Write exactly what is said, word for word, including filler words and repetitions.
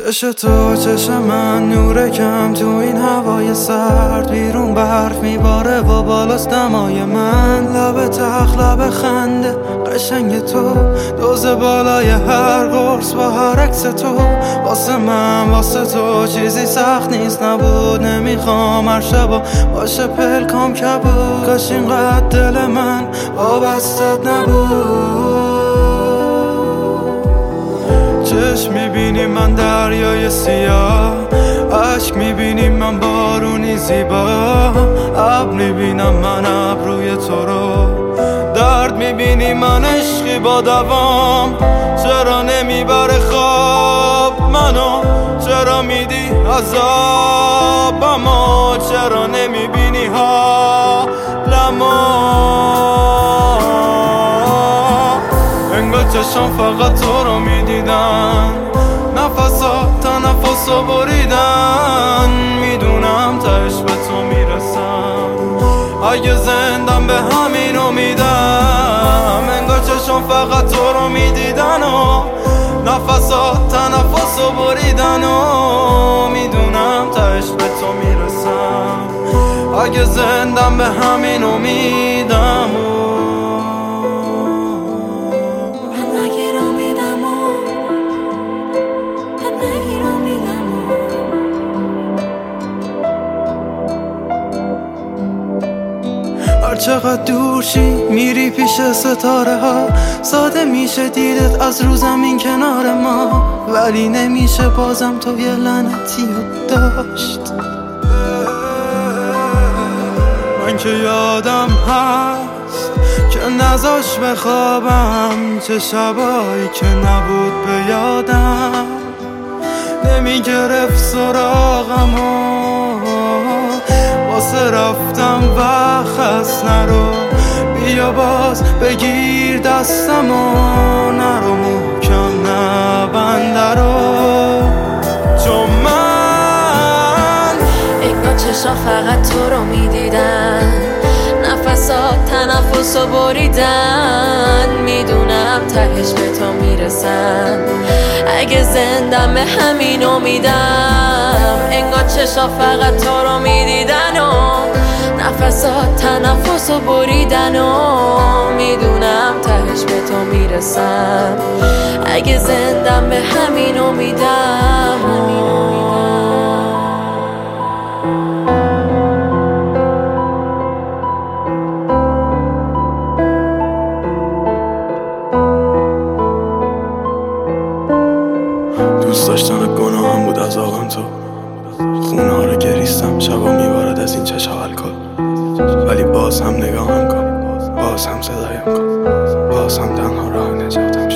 چش تو چش من نور کم تو این هوای سرد، بیرون برف میباره و بالاست دمای من. لب تخت لب خنده قشنگ تو، دوز بالای هر قرص با هر عکس تو. واسه من واسه تو چیزی سخت نیست نبود، نمیخوام هر شبا باشه پلکام کبود. کاش اینقدر دل من وابستت نبود. چشم میبینی من دریای سیاه، عشق میبینی من بارونی زیبا. ابر میبینم من ابروی تو رو، درد میبینی من عشقی با دوام. چرا نمیبره خواب منو، چرا میدی عذابمو، چرا نمیبینی حالمو. انگار چشم فقط تو رو میدیدن، نفسا تنفسو بریدن. میدونم تهش به تو میرسم، اگه زندم به همین امیدم. انگار چشم فقط تو رو میدیدن و نفسا تنفسو بریدن. و میدونم تهش به تو میرسم، اگه زندم به همین امیدم. هر چقدر دور شی میری پیش ستاره ها، ساده میشه دیدت از رو زمین کنار ما. ولی نمیشه بازم تو یه لعنتی رو داشت. من که یادم هست که نذاش بخوابم، چه شبایی که نبود به یادم. نمیگرفت سراغمو واسه رفتم و خست. نرو بیا باز بگیر دستمو، نرو محکم نبنده رو. چون من انگار چشم فقط تو رو میدیدن، نفسات تنفسو بریدن. میدونم تهش به تو میرسم، اگه زندم به همین امیدم. انگار چشم فقط تو رو میدیدن و نفسات تنفسو بریدن. و میدونم تهش به تو میرسم، اگه زندم به همین امیدم. دوست داشتن گناهم بود از آقام تو، خونه ها رو گریستم شبا میبارد از این چشم الکل. ولی باز هم نگاهم کن، باز هم صدایم کن، باز هم تنها راه نجاتم.